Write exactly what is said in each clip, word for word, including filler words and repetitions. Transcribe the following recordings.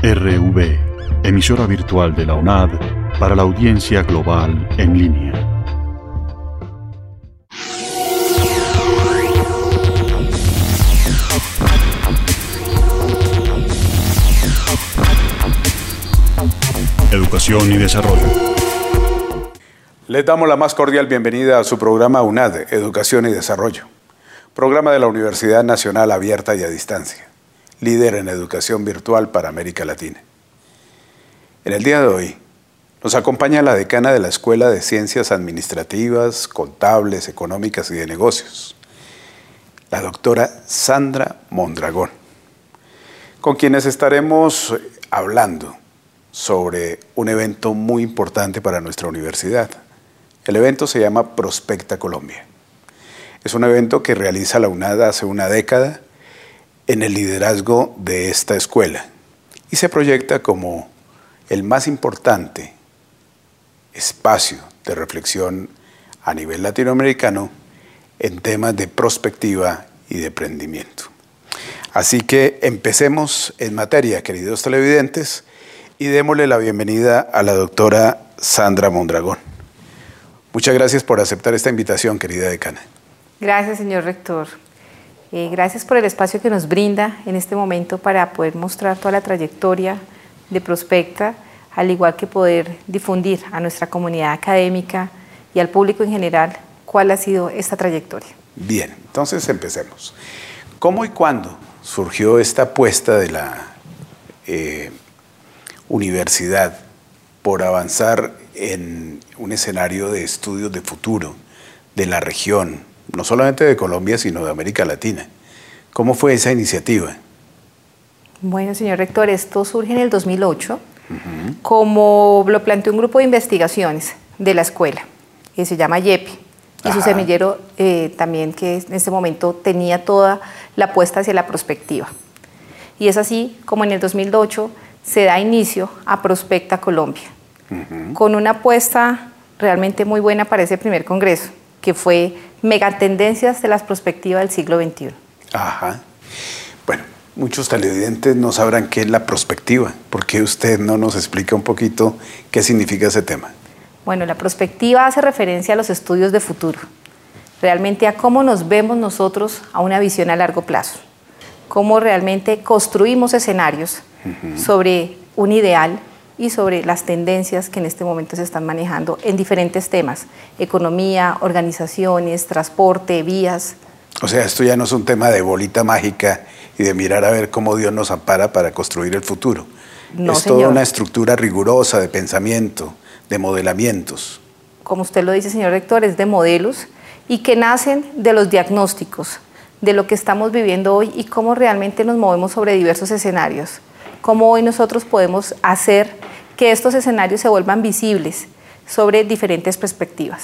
R V, emisora virtual de la UNAD para la audiencia global en línea. Educación y desarrollo. Les damos la más cordial bienvenida a su programa UNAD, Educación y Desarrollo, programa de la Universidad Nacional Abierta y a Distancia, líder en educación virtual para América Latina. En el día de hoy nos acompaña la decana de la Escuela de Ciencias Administrativas, Contables, Económicas y de Negocios, la doctora Sandra Mondragón, con quienes estaremos hablando sobre un evento muy importante para nuestra universidad. El evento se llama Prospecta Colombia. Es un evento que realiza la UNAD hace una década en el liderazgo de esta escuela y se proyecta como el más importante espacio de reflexión a nivel latinoamericano en temas de prospectiva y de emprendimiento. Así que empecemos en materia, queridos televidentes, y démosle la bienvenida a la doctora Sandra Mondragón. Muchas gracias por aceptar esta invitación, querida decana. Gracias, señor rector. Eh, gracias por el espacio que nos brinda en este momento para poder mostrar toda la trayectoria de Prospecta, al igual que poder difundir a nuestra comunidad académica y al público en general cuál ha sido esta trayectoria. Bien, entonces empecemos. ¿Cómo y cuándo surgió esta apuesta de la eh, universidad por avanzar en un escenario de estudios de futuro de la región, no solamente de Colombia, sino de América Latina? ¿Cómo fue esa iniciativa? Bueno, señor rector, esto surge en el dos mil ocho, uh-huh. como lo planteó un grupo de investigaciones de la escuela, que se llama YEPI, y Ajá. su semillero eh, también, que en ese momento tenía toda la apuesta hacia la prospectiva. Y es así como en el dos mil ocho se da inicio a Prospecta Colombia, uh-huh. con una apuesta realmente muy buena para ese primer congreso, que fue Megatendencias de las Prospectivas del siglo veintiuno. Ajá. Bueno, muchos televidentes no sabrán qué es la prospectiva. ¿Por qué usted no nos explica un poquito qué significa ese tema? Bueno, la prospectiva hace referencia a los estudios de futuro, realmente a cómo nos vemos nosotros a una visión a largo plazo, cómo realmente construimos escenarios uh-huh. sobre un ideal y sobre las tendencias que en este momento se están manejando en diferentes temas: economía, organizaciones, transporte, vías. O sea, esto ya no es un tema de bolita mágica y de mirar a ver cómo Dios nos ampara para construir el futuro. No, es señor. Toda una estructura rigurosa de pensamiento, de modelamientos. Como usted lo dice, señor rector, es de modelos y que nacen de los diagnósticos, de lo que estamos viviendo hoy y cómo realmente nos movemos sobre diversos escenarios. Cómo hoy nosotros podemos hacer que estos escenarios se vuelvan visibles sobre diferentes perspectivas.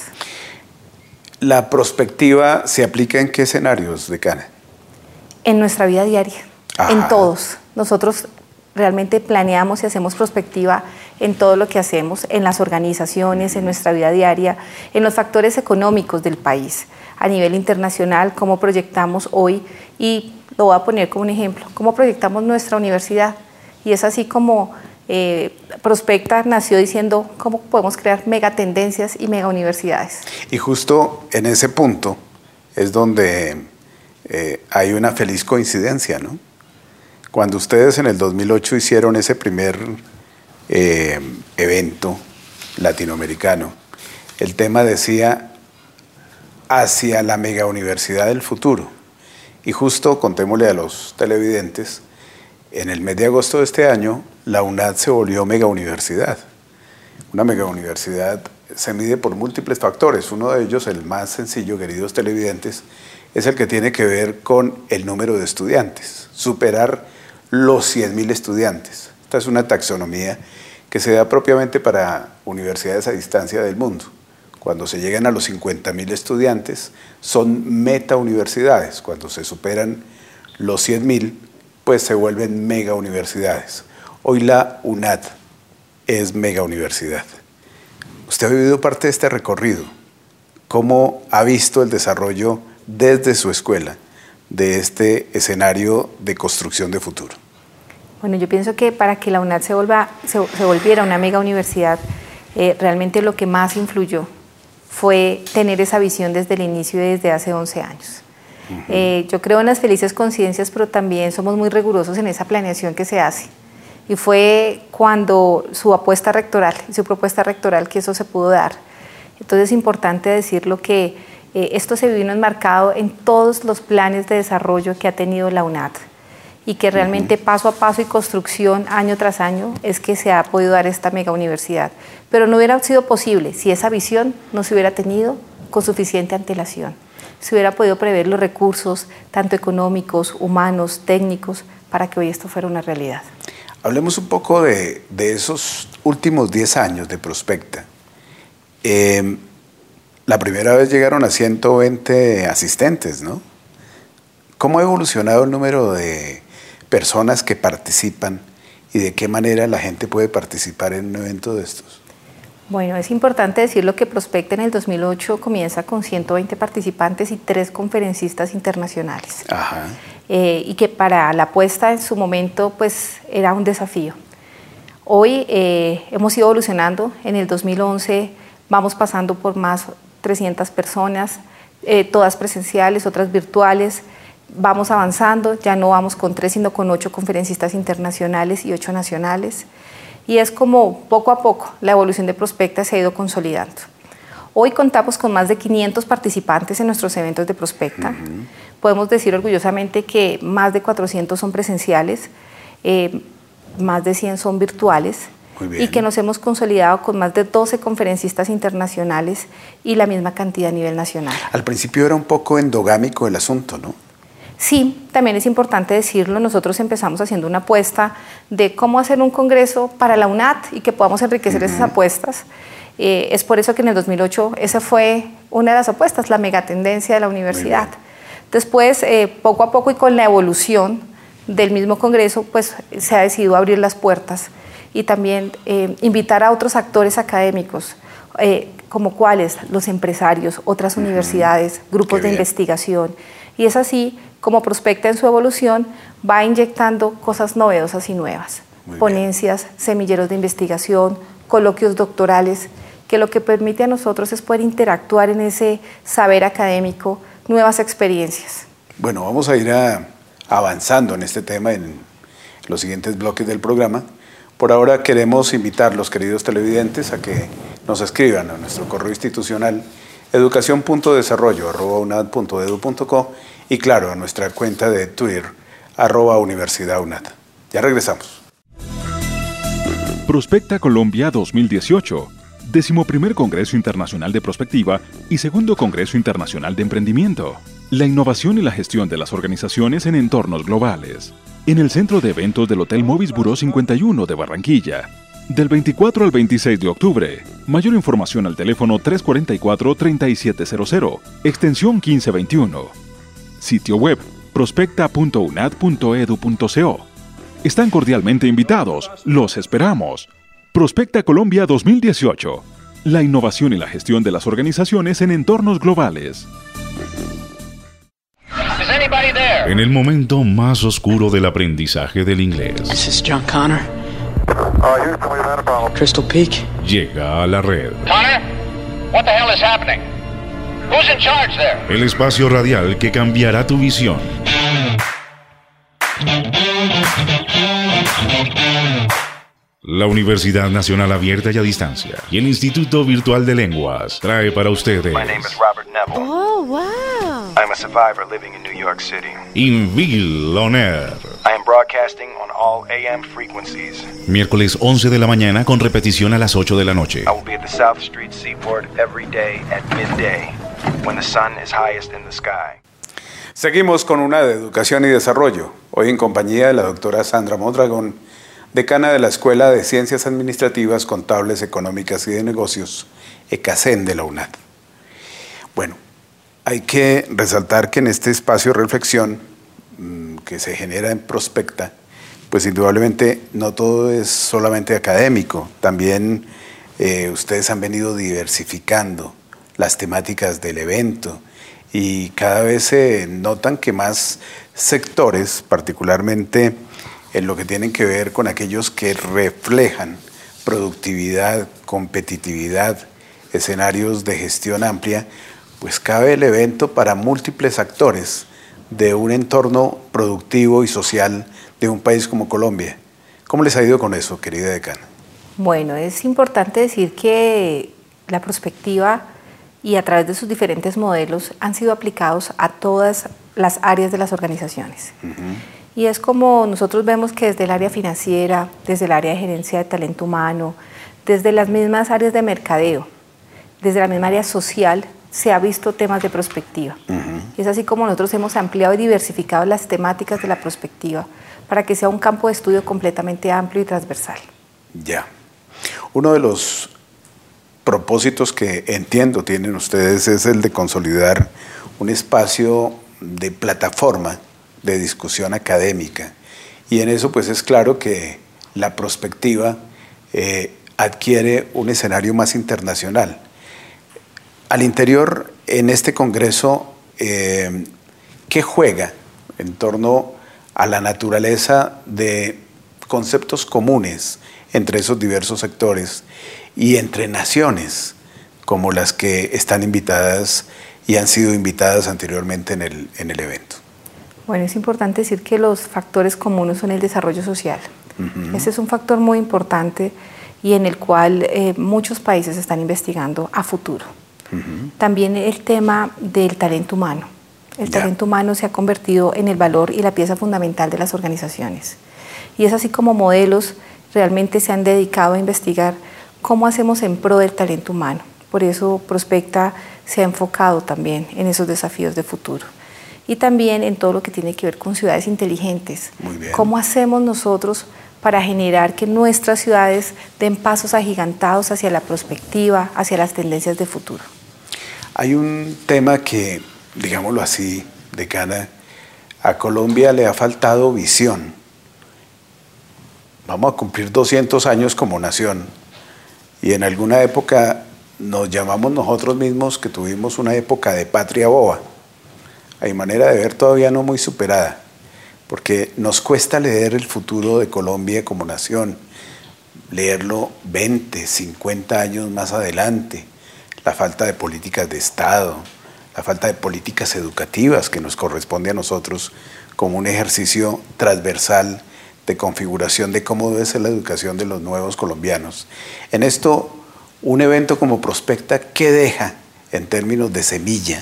¿La prospectiva se aplica en qué escenarios, decana? En nuestra vida diaria, Ajá. en todos. Nosotros realmente planeamos y hacemos prospectiva en todo lo que hacemos, en las organizaciones, en nuestra vida diaria, en los factores económicos del país, a nivel internacional, cómo proyectamos hoy, y lo voy a poner como un ejemplo, cómo proyectamos nuestra universidad. Y es así como eh, Prospecta nació diciendo cómo podemos crear megatendencias y megauniversidades. Y justo en ese punto es donde eh, hay una feliz coincidencia, ¿no? Cuando ustedes en el dos mil ocho hicieron ese primer eh, evento latinoamericano, el tema decía hacia la megauniversidad del futuro. Y justo, contémosle a los televidentes, en el mes de agosto de este año, la UNAD se volvió megauniversidad. Una megauniversidad se mide por múltiples factores. Uno de ellos, el más sencillo, queridos televidentes, es el que tiene que ver con el número de estudiantes, superar los cien mil estudiantes. Esta es una taxonomía que se da propiamente para universidades a distancia del mundo. Cuando se llegan a los cincuenta mil estudiantes, son metauniversidades. Cuando se superan los cien mil, pues se vuelven megauniversidades. Hoy la UNAD es megauniversidad. Usted ha vivido parte de este recorrido. ¿Cómo ha visto el desarrollo desde su escuela de este escenario de construcción de futuro? Bueno, yo pienso que para que la UNAD se, vuelva, se, se volviera una mega universidad, eh, realmente lo que más influyó fue tener esa visión desde el inicio y desde hace once años. Uh-huh. eh, yo creo en las felices coincidencias, pero también somos muy rigurosos en esa planeación que se hace. Y fue cuando su apuesta rectoral, su propuesta rectoral, que eso se pudo dar. Entonces es importante decirlo que eh, esto se vino enmarcado en todos los planes de desarrollo que ha tenido la UNAD y que realmente uh-huh. paso a paso y construcción año tras año es que se ha podido dar esta mega universidad. Pero no hubiera sido posible si esa visión no se hubiera tenido con suficiente antelación. Se hubiera podido prever los recursos, tanto económicos, humanos, técnicos, para que hoy esto fuera una realidad. Hablemos un poco de, de esos últimos diez años de Prospecta. Eh, la primera vez llegaron a ciento veinte asistentes, ¿no? ¿Cómo ha evolucionado el número de personas que participan y de qué manera la gente puede participar en un evento de estos? Bueno, es importante decirlo que Prospecta en el dos mil ocho comienza con ciento veinte participantes y tres conferencistas internacionales. Ajá. Eh, y que para la apuesta en su momento pues era un desafío. Hoy eh, hemos ido evolucionando. En el dos mil once vamos pasando por más trescientas personas, eh, todas presenciales, otras virtuales. Vamos avanzando, ya no vamos con tres, sino con ocho conferencistas internacionales y ocho nacionales. Y es como poco a poco la evolución de Prospecta se ha ido consolidando. Hoy contamos con más de quinientos participantes en nuestros eventos de Prospecta. Uh-huh. Podemos decir orgullosamente que más de cuatrocientos son presenciales, eh, más de cien son virtuales, y que nos hemos consolidado con más de doce conferencistas internacionales y la misma cantidad a nivel nacional. Al principio era un poco endogámico el asunto, ¿no? Sí, también es importante decirlo. Nosotros empezamos haciendo una apuesta de cómo hacer un congreso para la UNAD y que podamos enriquecer uh-huh. esas apuestas. Eh, es por eso que en el dos mil ocho esa fue una de las apuestas, la megatendencia de la universidad. Después, eh, poco a poco y con la evolución del mismo congreso, pues se ha decidido abrir las puertas y también eh, invitar a otros actores académicos, eh, como cuáles, los empresarios, otras uh-huh. universidades, grupos de investigación. Y es así como Prospecta en su evolución va inyectando cosas novedosas y nuevas. Muy Ponencias, bien. Semilleros de investigación, coloquios doctorales, que lo que permite a nosotros es poder interactuar en ese saber académico, nuevas experiencias. Bueno, vamos a ir a, avanzando en este tema en los siguientes bloques del programa. Por ahora queremos invitar a los queridos televidentes a que nos escriban a nuestro correo institucional educación punto desarrollo arroba unad punto edu punto co y claro, a nuestra cuenta de Twitter, arroba Universidad UNAD. Ya regresamos. Prospecta Colombia dos mil dieciocho, decimoprimer Congreso Internacional de Prospectiva y segundo Congreso Internacional de Emprendimiento. La innovación y la gestión de las organizaciones en entornos globales. En el centro de eventos del Hotel Movis Buró cincuenta y uno de Barranquilla. Del veinticuatro al veintiséis de octubre. Mayor información al teléfono tres cuatro cuatro, tres siete cero cero, extensión quince veintiuno. Sitio web prospecta punto unad punto edu punto co. Están cordialmente invitados. Los esperamos. Prospecta Colombia dos mil dieciocho. La innovación y la gestión de las organizaciones en entornos globales. En el momento más oscuro del aprendizaje del inglés. This is John Connor. Crystal Peak. Llega a la red. Connor, what the hell is happening? Who's in charge there? El espacio radial que cambiará tu visión. La Universidad Nacional Abierta y a Distancia y el Instituto Virtual de Lenguas trae para ustedes. My name is Robert Neville. Oh, wow. I'm a survivor living in New York City. Invil On Air. I am broadcasting on all A M frequencies. Miércoles once de la mañana con repetición a las ocho de la noche. I will be at the South Street Seaport every day at midday, when the sun is highest in the sky. Seguimos con una de Educación y Desarrollo, hoy en compañía de la doctora Sandra Mondragón, decana de la Escuela de Ciencias Administrativas, Contables, Económicas y de Negocios, ECACEN de la UNAD. Bueno, hay que resaltar que en este espacio de reflexión mmm, que se genera en Prospecta, pues indudablemente no todo es solamente académico, también eh, ustedes han venido diversificando las temáticas del evento y cada vez se notan que más sectores, particularmente en lo que tienen que ver con aquellos que reflejan productividad, competitividad, escenarios de gestión amplia, pues cabe el evento para múltiples actores de un entorno productivo y social de un país como Colombia. ¿Cómo les ha ido con eso, querida decana? Bueno, es importante decir que la prospectiva y a través de sus diferentes modelos han sido aplicados a todas las áreas de las organizaciones. Uh-huh. Y es como nosotros vemos que desde el área financiera, desde el área de gerencia de talento humano, desde las mismas áreas de mercadeo, desde la misma área social, se ha visto temas de prospectiva. Uh-huh. Y es así como nosotros hemos ampliado y diversificado las temáticas de la prospectiva para que sea un campo de estudio completamente amplio y transversal. Ya. Uno de los propósitos que entiendo tienen ustedes es el de consolidar un espacio de plataforma de discusión académica, y en eso pues es claro que la prospectiva eh, adquiere un escenario más internacional. Al interior, en este congreso, eh, ¿qué juega en torno a la naturaleza de conceptos comunes entre esos diversos sectores y entre naciones como las que están invitadas y han sido invitadas anteriormente en el, en el evento? Bueno, es importante decir que los factores comunes son el desarrollo social. Uh-huh. Ese es un factor muy importante y en el cual eh, muchos países están investigando a futuro. Uh-huh. También el tema del talento humano. El yeah. talento humano se ha convertido en el valor y la pieza fundamental de las organizaciones. Y es así como modelos realmente se han dedicado a investigar cómo hacemos en pro del talento humano. Por eso Prospecta se ha enfocado también en esos desafíos de futuro. Y también en todo lo que tiene que ver con ciudades inteligentes. Muy bien. ¿Cómo hacemos nosotros para generar que nuestras ciudades den pasos agigantados hacia la prospectiva, hacia las tendencias de futuro? Hay un tema que, digámoslo así, decana, a Colombia le ha faltado visión. Vamos a cumplir doscientos años como nación y en alguna época nos llamamos nosotros mismos que tuvimos una época de patria boba. Hay manera de ver todavía no muy superada, porque nos cuesta leer el futuro de Colombia como nación, leerlo veinte, cincuenta años más adelante, la falta de políticas de Estado, la falta de políticas educativas que nos corresponde a nosotros como un ejercicio transversal de configuración de cómo debe ser la educación de los nuevos colombianos. En esto, un evento como Prospecta, ¿qué deja en términos de semilla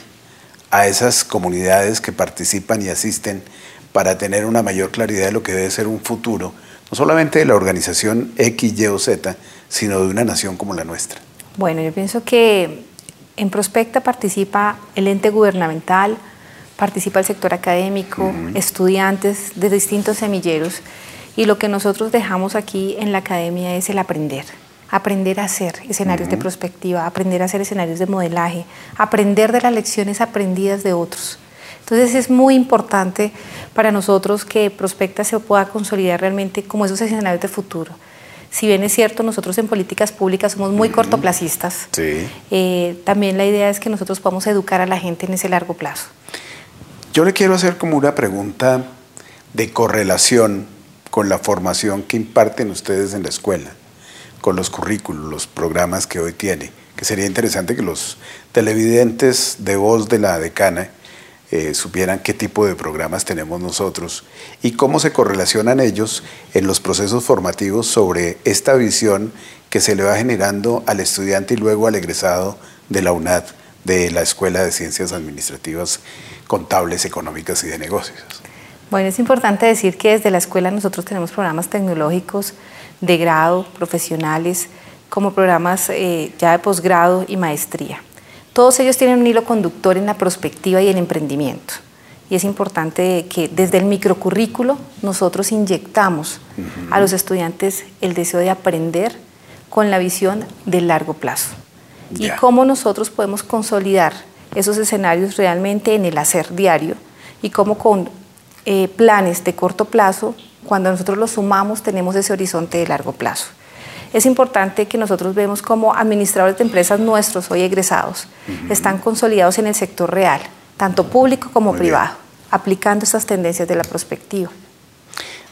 a esas comunidades que participan y asisten para tener una mayor claridad de lo que debe ser un futuro, no solamente de la organización X, Y o Z, sino de una nación como la nuestra? Bueno, yo pienso que en Prospecta participa el ente gubernamental, participa el sector académico, uh-huh. estudiantes de distintos semilleros, y lo que nosotros dejamos aquí en la academia es el aprender. Aprender a hacer escenarios uh-huh. de prospectiva, aprender a hacer escenarios de modelaje, aprender de las lecciones aprendidas de otros. Entonces es muy importante para nosotros que Prospecta se pueda consolidar realmente como esos escenarios de futuro. Si bien es cierto, nosotros en políticas públicas somos muy uh-huh. cortoplacistas, sí. eh, también la idea es que nosotros podamos educar a la gente en ese largo plazo. Yo le quiero hacer como una pregunta de correlación con la formación que imparten ustedes en la escuela, con los currículos, los programas que hoy tiene, que sería interesante que los televidentes de voz de la decana eh, supieran qué tipo de programas tenemos nosotros y cómo se correlacionan ellos en los procesos formativos sobre esta visión que se le va generando al estudiante y luego al egresado de la UNAD, de la Escuela de Ciencias Administrativas, Contables, Económicas y de Negocios. Bueno, es importante decir que desde la escuela nosotros tenemos programas tecnológicos de grado, profesionales, como programas eh, ya de posgrado y maestría. Todos ellos tienen un hilo conductor en la prospectiva y el emprendimiento. Y es importante que desde el microcurrículo nosotros inyectamos uh-huh. a los estudiantes el deseo de aprender con la visión del largo plazo. Yeah. Y cómo nosotros podemos consolidar esos escenarios realmente en el hacer diario y cómo con eh, planes de corto plazo, cuando nosotros los sumamos, tenemos ese horizonte de largo plazo. Es importante que nosotros vemos cómo administradores de empresas nuestros, hoy egresados, uh-huh. están consolidados en el sector real, tanto público como Muy privado, bien. aplicando estas tendencias de la prospectiva.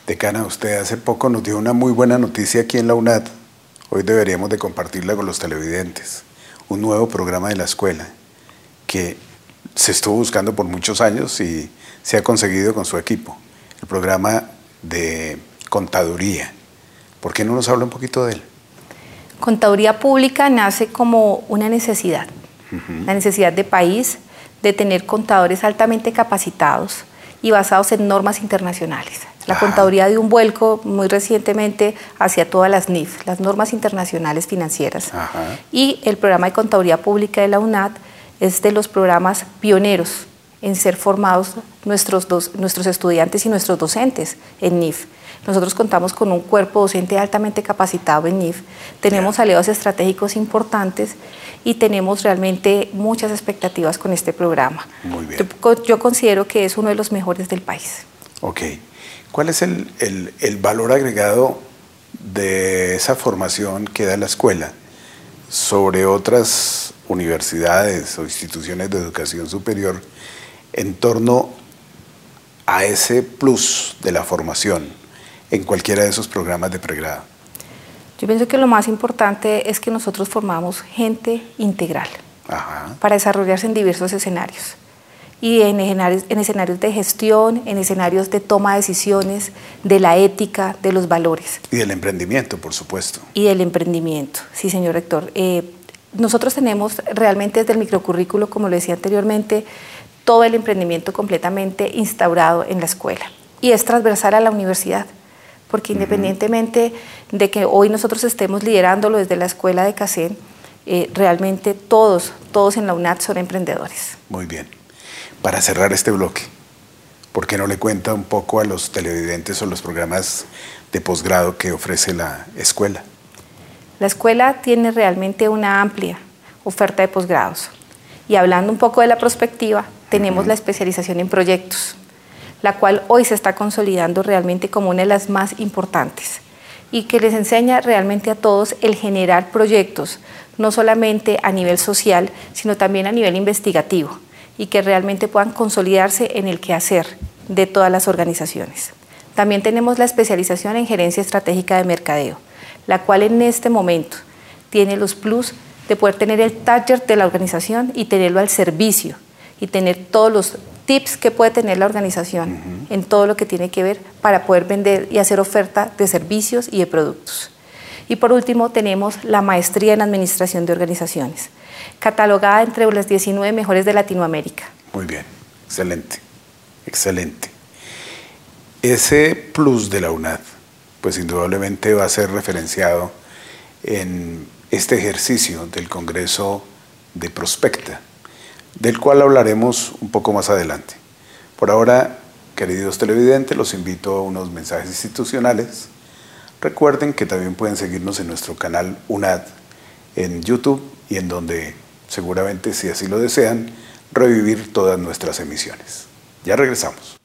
Decana, usted hace poco nos dio una muy buena noticia aquí en la UNAD. Hoy deberíamos de compartirla con los televidentes. Un nuevo programa de la escuela que se estuvo buscando por muchos años y se ha conseguido con su equipo. El programa de contaduría. ¿Por qué no nos habla un poquito de él? Contaduría pública nace como una necesidad, uh-huh. la necesidad de país de tener contadores altamente capacitados y basados en normas internacionales. La Ajá. contaduría dio un vuelco muy recientemente hacia todas las N I F, las normas internacionales financieras. Ajá. Y el programa de contaduría pública de la UNAD es de los programas pioneros en ser formados nuestros, dos, nuestros estudiantes y nuestros docentes en N I F. Nosotros contamos con un cuerpo docente altamente capacitado en N I F, tenemos yeah. aliados estratégicos importantes y tenemos realmente muchas expectativas con este programa. Muy bien. Yo, yo considero que es uno de los mejores del país. Ok. ¿Cuál es el, el, el valor agregado de esa formación que da la escuela sobre otras universidades o instituciones de educación superior en torno a ese plus de la formación en cualquiera de esos programas de pregrado? Yo pienso que lo más importante es que nosotros formamos gente integral Ajá. para desarrollarse en diversos escenarios. Y en escenarios, en escenarios de gestión, en escenarios de toma de decisiones, de la ética, de los valores. Y del emprendimiento, por supuesto. Y del emprendimiento, sí, señor rector. Eh, nosotros tenemos realmente desde el microcurrículo, como lo decía anteriormente, todo el emprendimiento completamente instaurado en la escuela. Y es transversal a la universidad, porque uh-huh. independientemente de que hoy nosotros estemos liderándolo desde la escuela de CACEN, eh, realmente todos, todos en la UNAD son emprendedores. Muy bien. Para cerrar este bloque, ¿por qué no le cuenta un poco a los televidentes o los programas de posgrado que ofrece la escuela? La escuela tiene realmente una amplia oferta de posgrados. Y hablando un poco de la prospectiva, tenemos uh-huh. la especialización en proyectos, la cual hoy se está consolidando realmente como una de las más importantes y que les enseña realmente a todos el generar proyectos, no solamente a nivel social, sino también a nivel investigativo, y que realmente puedan consolidarse en el quehacer de todas las organizaciones. También tenemos la especialización en gerencia estratégica de mercadeo, la cual en este momento tiene los plus de poder tener el taller de la organización y tenerlo al servicio y tener todos los tips que puede tener la organización uh-huh. en todo lo que tiene que ver para poder vender y hacer oferta de servicios y de productos. Y por último tenemos la maestría en administración de organizaciones, catalogada entre las diecinueve mejores de Latinoamérica. Muy bien, excelente, excelente. Ese plus de la UNAD, pues indudablemente va a ser referenciado en este ejercicio del Congreso de Prospecta, del cual hablaremos un poco más adelante. Por ahora, queridos televidentes, los invito a unos mensajes institucionales. Recuerden que también pueden seguirnos en nuestro canal UNAD en YouTube y en donde seguramente, si así lo desean, revivir todas nuestras emisiones. Ya regresamos.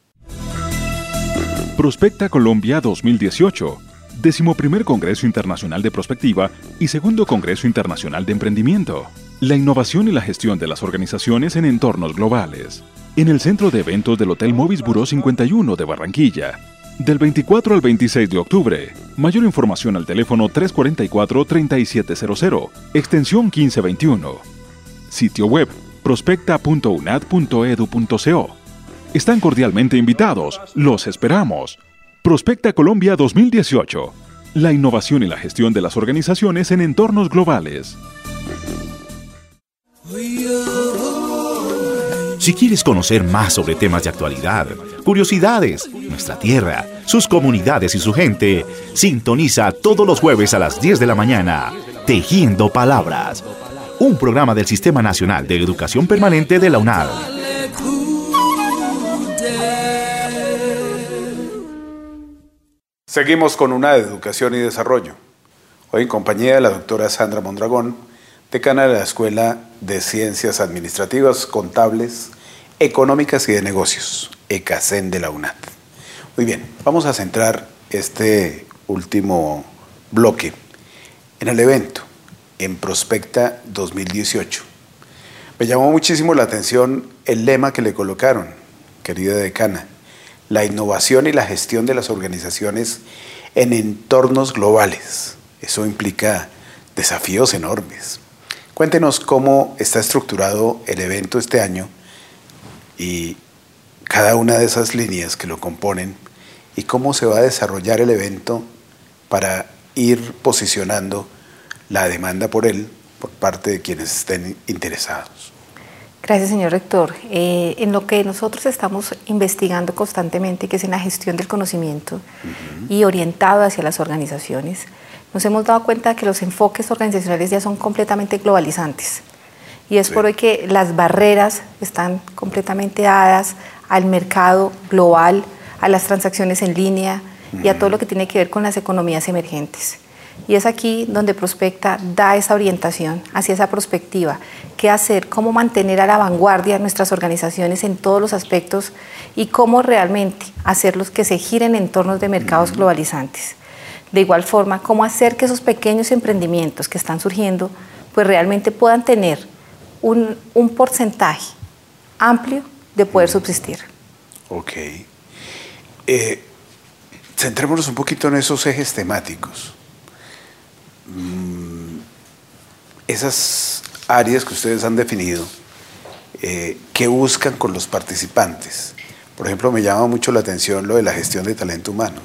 Prospecta Colombia dos mil dieciocho, decimoprimer Congreso Internacional de Prospectiva y segundo Congreso Internacional de Emprendimiento. La innovación y la gestión de las organizaciones en entornos globales. En el centro de eventos del Hotel Movis Buró cincuenta y uno de Barranquilla. Del veinticuatro al veintiséis de octubre. Mayor información al teléfono tres cuatro cuatro, tres siete cero cero, extensión quince veintiuno. Sitio web prospecta punto unad punto edu punto co. Están cordialmente invitados. Los esperamos. Prospecta Colombia dos mil dieciocho. La innovación y la gestión de las organizaciones en entornos globales. Si quieres conocer más sobre temas de actualidad, curiosidades, nuestra tierra, sus comunidades y su gente, sintoniza todos los jueves a las diez de la mañana, Tejiendo Palabras, un programa del Sistema Nacional de Educación Permanente de la UNAD. Seguimos con UNAD, Educación y Desarrollo. Hoy en compañía de la doctora Sandra Mondragón, decana de la Escuela de Ciencias Administrativas, Contables, Económicas y de Negocios, ECACEN de la UNAD. Muy bien, vamos a centrar este último bloque en el evento, en Prospecta dos mil dieciocho. Me llamó muchísimo la atención el lema que le colocaron, querida decana, la innovación y la gestión de las organizaciones en entornos globales. Eso implica desafíos enormes. Cuéntenos cómo está estructurado el evento este año y cada una de esas líneas que lo componen y cómo se va a desarrollar el evento para ir posicionando la demanda por él por parte de quienes estén interesados. Gracias, señor rector. Eh, en lo que nosotros estamos investigando constantemente, que es en la gestión del conocimiento uh-huh. y orientado hacia las organizaciones, nos hemos dado cuenta de que los enfoques organizacionales ya son completamente globalizantes. Y es sí. por hoy que las barreras están completamente dadas al mercado global, a las transacciones en línea uh-huh. y a todo lo que tiene que ver con las economías emergentes. Y es aquí donde Prospecta da esa orientación hacia esa perspectiva, qué hacer, cómo mantener a la vanguardia nuestras organizaciones en todos los aspectos y cómo realmente hacerlos que se giren en entornos de mercados uh-huh. globalizantes. De igual forma, cómo hacer que esos pequeños emprendimientos que están surgiendo pues realmente puedan tener un, un porcentaje amplio de poder subsistir. Ok. Eh, centrémonos un poquito en esos ejes temáticos. Mm, esas áreas que ustedes han definido, eh, ¿qué buscan con los participantes? Por ejemplo, me llama mucho la atención lo de la gestión de talento humano.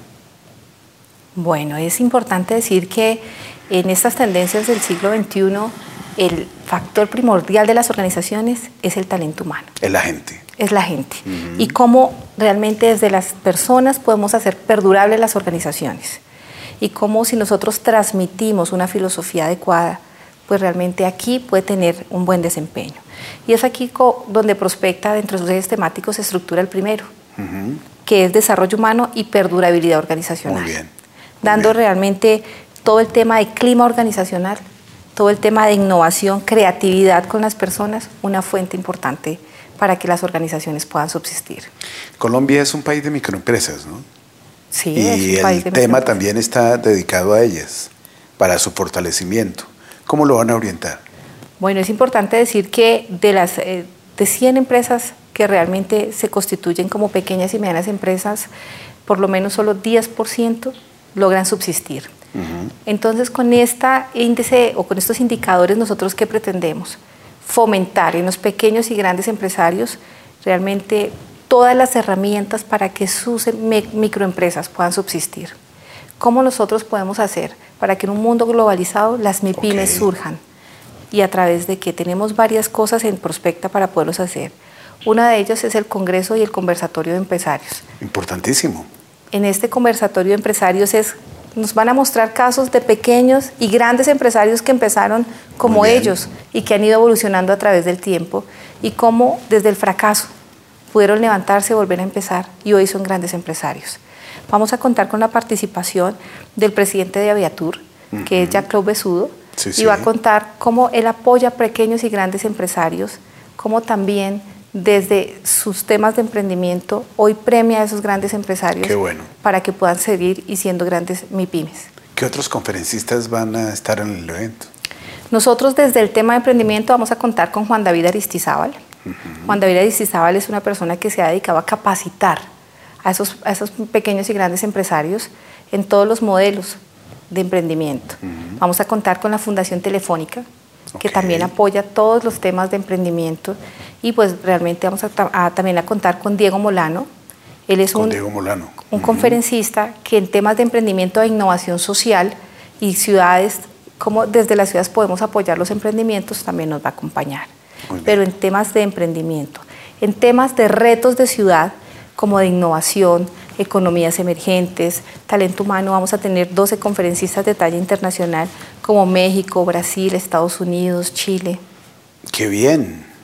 Bueno, es importante decir que en estas tendencias del siglo veintiuno el factor primordial de las organizaciones es el talento humano. Es la gente. Es la gente. Uh-huh. Y cómo realmente desde las personas podemos hacer perdurables las organizaciones. Y cómo si nosotros transmitimos una filosofía adecuada, pues realmente aquí puede tener un buen desempeño. Y es aquí donde Prospecta, dentro de sus ejes temáticos, se estructura el primero, uh-huh. que es desarrollo humano y perdurabilidad organizacional. Muy bien. Dando Bien. realmente todo el tema de clima organizacional, todo el tema de innovación, creatividad con las personas, una fuente importante para que las organizaciones puedan subsistir. Colombia es un país de microempresas, ¿no? Sí, y es un país de el tema microempresas. también está dedicado a ellas, para su fortalecimiento. ¿Cómo lo van a orientar? Bueno, es importante decir que de las eh, de cien empresas que realmente se constituyen como pequeñas y medianas empresas, por lo menos solo diez por ciento logran subsistir. Uh-huh. Entonces, con este índice o con estos indicadores, ¿nosotros qué pretendemos? Fomentar en los pequeños y grandes empresarios realmente todas las herramientas para que sus microempresas puedan subsistir. ¿Cómo nosotros podemos hacer para que en un mundo globalizado las MIPYMES okay. surjan? Y a través de que tenemos varias cosas en Prospecta para poderlos hacer. Una de ellas es el Congreso y el Conversatorio de Empresarios. Importantísimo. En este conversatorio de empresarios es, nos van a mostrar casos de pequeños y grandes empresarios que empezaron como ellos y que han ido evolucionando a través del tiempo y cómo desde el fracaso pudieron levantarse, volver a empezar y hoy son grandes empresarios. Vamos a contar con la participación del presidente de Aviatur, uh-huh. que es Jean-Claude Besudo, sí, y sí. va a contar cómo él apoya a pequeños y grandes empresarios, cómo también desde sus temas de emprendimiento, hoy premia a esos grandes empresarios. Qué bueno. Para que puedan seguir y siendo grandes MIPYMES. ¿Qué otros conferencistas van a estar en el evento? Nosotros desde el tema de emprendimiento vamos a contar con Juan David Aristizábal. Uh-huh. Juan David Aristizábal es una persona que se ha dedicado a capacitar a esos, a esos pequeños y grandes empresarios en todos los modelos de emprendimiento. Uh-huh. Vamos a contar con la Fundación Telefónica, que okay. también apoya todos los temas de emprendimiento. Y pues realmente vamos a, a, también a contar con Diego Molano. Él es con un, Diego Molano. un uh-huh. conferencista que en temas de emprendimiento e innovación social y ciudades, como desde las ciudades podemos apoyar los emprendimientos, también nos va a acompañar. Pero en temas de emprendimiento, en temas de retos de ciudad, como de innovación, economías emergentes, talento humano, vamos a tener doce conferencistas de talla internacional, como México, Brasil, Estados Unidos, Chile. ¡Qué bien!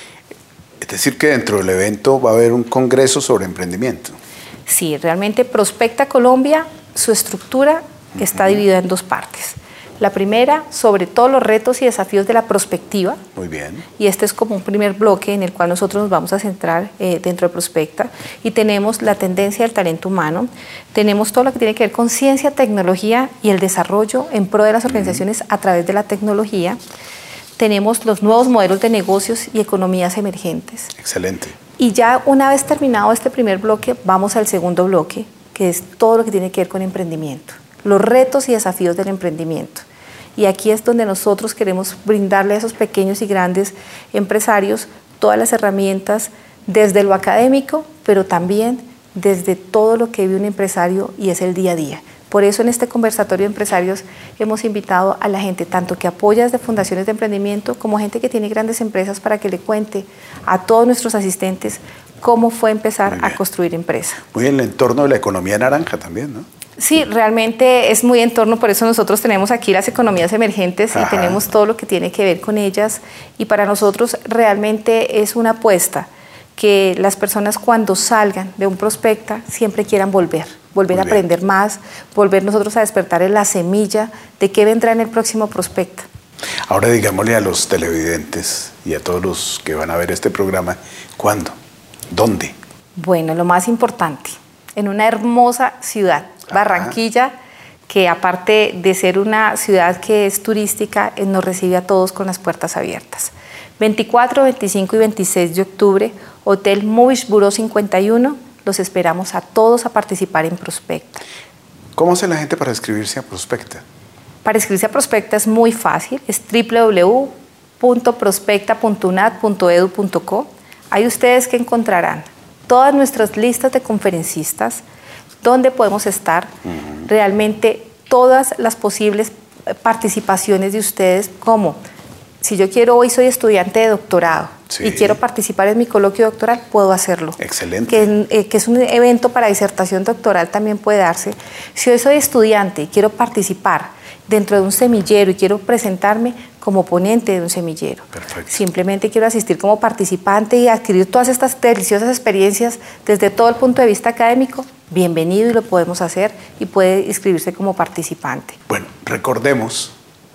Es decir, que dentro del evento va a haber un congreso sobre emprendimiento. Sí, realmente Prospecta Colombia, su estructura uh-huh. está dividida en dos partes. La primera, sobre todos los retos y desafíos de la prospectiva. Muy bien. Y este es como un primer bloque en el cual nosotros nos vamos a centrar eh, dentro de Prospecta. Y tenemos la tendencia del talento humano, tenemos todo lo que tiene que ver con ciencia, tecnología y el desarrollo en pro de las organizaciones uh-huh. a través de la tecnología. Tenemos los nuevos modelos de negocios y economías emergentes. Excelente. Y ya una vez terminado este primer bloque, vamos al segundo bloque, que es todo lo que tiene que ver con emprendimiento, los retos y desafíos del emprendimiento. Y aquí es donde nosotros queremos brindarle a esos pequeños y grandes empresarios todas las herramientas desde lo académico, pero también desde todo lo que vive un empresario y es el día a día. Por eso en este conversatorio de empresarios hemos invitado a la gente tanto que apoya desde fundaciones de emprendimiento como gente que tiene grandes empresas para que le cuente a todos nuestros asistentes cómo fue empezar a construir empresa. Muy en el entorno de la economía naranja también, ¿no? Sí, realmente es muy en torno, por eso nosotros tenemos aquí las economías emergentes. Ajá. Y tenemos todo lo que tiene que ver con ellas y para nosotros realmente es una apuesta que las personas cuando salgan de un prospecta siempre quieran volver, volver a aprender más, volver nosotros a despertar en la semilla de qué vendrá en el próximo prospecta. Ahora digámosle a los televidentes y a todos los que van a ver este programa, ¿cuándo? ¿Dónde? Bueno, lo más importante, en una hermosa ciudad, Barranquilla, que aparte de ser una ciudad que es turística, nos recibe a todos con las puertas abiertas. veinticuatro, veinticinco y veintiséis de octubre, Hotel Movish Bureau cincuenta y uno, los esperamos a todos a participar en Prospecta. ¿Cómo hace la gente para inscribirse a Prospecta? Para inscribirse a Prospecta es muy fácil, es doble u doble u doble u punto prospecta punto u n a d punto e d u punto co. Ahí ustedes que encontrarán todas nuestras listas de conferencistas, donde podemos estar, uh-huh. realmente todas las posibles participaciones de ustedes, como si yo quiero, hoy soy estudiante de doctorado sí. y quiero participar en mi coloquio doctoral, puedo hacerlo. Excelente. Que, eh, que es un evento para disertación doctoral, también puede darse. Si hoy soy estudiante y quiero participar dentro de un semillero y quiero presentarme como ponente de un semillero. Perfecto. Simplemente quiero asistir como participante y adquirir todas estas deliciosas experiencias desde todo el punto de vista académico, bienvenido y lo podemos hacer y puede inscribirse como participante. Bueno, recordemos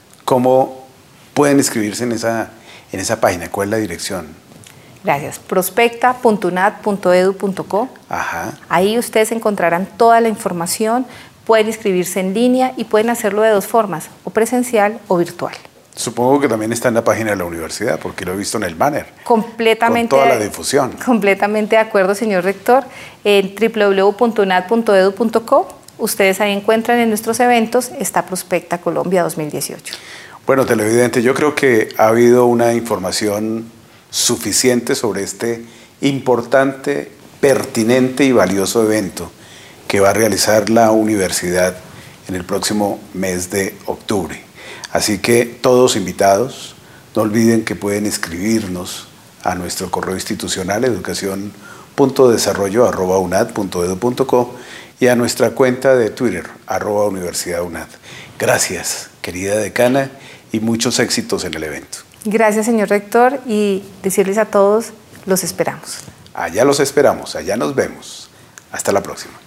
cómo pueden inscribirse en esa, en esa página. ¿Cuál es la dirección? Gracias. prospecta punto u n a d punto e d u punto co. Ajá. Ahí ustedes encontrarán toda la información, pueden inscribirse en línea y pueden hacerlo de dos formas, o presencial o virtual. Supongo que también está en la página de la universidad, porque lo he visto en el banner. Completamente. Con toda la difusión. Completamente de acuerdo, señor rector. En doble u doble u doble u punto u n a d punto e d u punto co, ustedes ahí encuentran en nuestros eventos, está Prospecta Colombia dos mil dieciocho. Bueno, televidente, yo creo que ha habido una información suficiente sobre este importante, pertinente y valioso evento que va a realizar la universidad en el próximo mes de octubre. Así que todos invitados, no olviden que pueden escribirnos a nuestro correo institucional educación punto desarrollo arroba u n a d punto e d u punto co y a nuestra cuenta de Twitter, arroba Universidad U N A D. Gracias, querida decana, y muchos éxitos en el evento. Gracias, señor rector, y decirles a todos, los esperamos. Allá los esperamos, allá nos vemos. Hasta la próxima.